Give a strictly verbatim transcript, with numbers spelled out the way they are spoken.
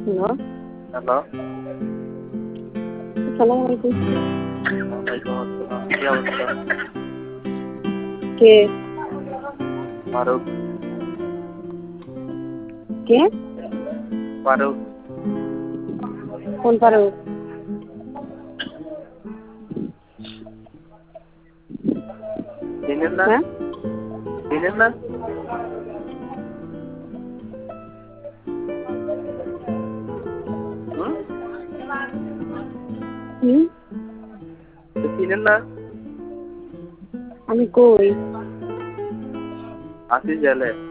Hello. Hello. আসসালামু আলাইকুম। ওয়ালাইকুম আসসালাম। কি অবস্থা? কে? ফারুক। কে? ফারুক। কোন ফারুক? চিনেন না? হ্যাঁ? চিনেন না? হুম? হুম? চিনেন না? আমি কই? আছি জেলে।